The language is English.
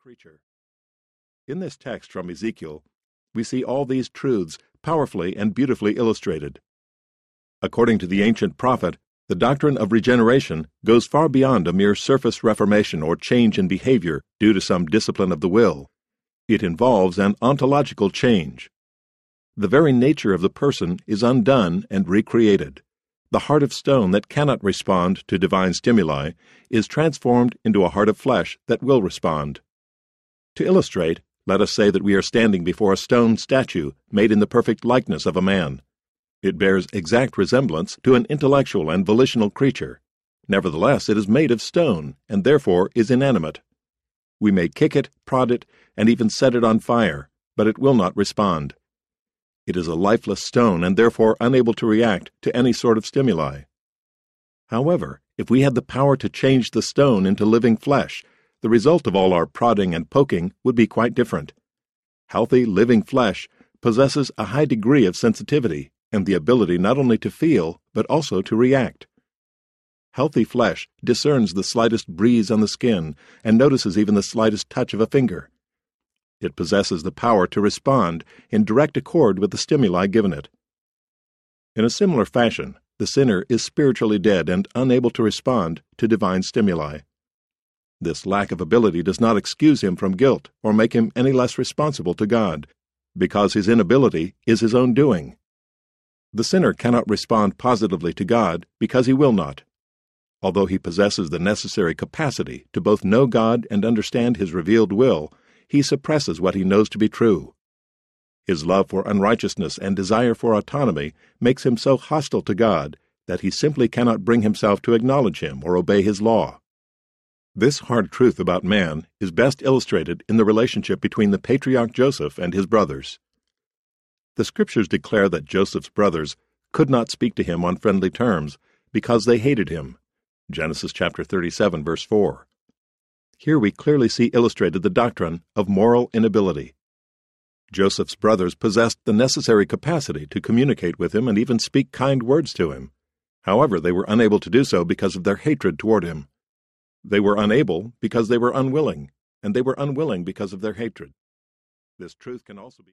creature. In this text from Ezekiel, we see all these truths powerfully and beautifully illustrated. According to the ancient prophet, the doctrine of regeneration goes far beyond a mere surface reformation or change in behavior due to some discipline of the will. It involves an ontological change. The very nature of the person is undone and recreated. The heart of stone that cannot respond to divine stimuli is transformed into a heart of flesh that will respond. To illustrate, let us say that we are standing before a stone statue made in the perfect likeness of a man. It bears exact resemblance to an intellectual and volitional creature. Nevertheless, it is made of stone, and therefore is inanimate. We may kick it, prod it, and even set it on fire, but it will not respond. It is a lifeless stone and therefore unable to react to any sort of stimuli. However, if we had the power to change the stone into living flesh, the result of all our prodding and poking would be quite different. Healthy, living flesh possesses a high degree of sensitivity and the ability not only to feel, but also to react. Healthy flesh discerns the slightest breeze on the skin and notices even the slightest touch of a finger. It possesses the power to respond in direct accord with the stimuli given it. In a similar fashion, the sinner is spiritually dead and unable to respond to divine stimuli. This lack of ability does not excuse him from guilt or make him any less responsible to God, because his inability is his own doing. The sinner cannot respond positively to God because he will not. Although he possesses the necessary capacity to both know God and understand His revealed will, he suppresses what he knows to be true. His love for unrighteousness and desire for autonomy makes him so hostile to God that he simply cannot bring himself to acknowledge Him or obey His law. This hard truth about man is best illustrated in the relationship between the patriarch Joseph and his brothers. The Scriptures declare that Joseph's brothers could not speak to him on friendly terms because they hated him. Genesis chapter 37, verse 4. Here we clearly see illustrated the doctrine of moral inability. Joseph's brothers possessed the necessary capacity to communicate with him and even speak kind words to him. However, they were unable to do so because of their hatred toward him. They were unable because they were unwilling, and they were unwilling because of their hatred. This truth can also be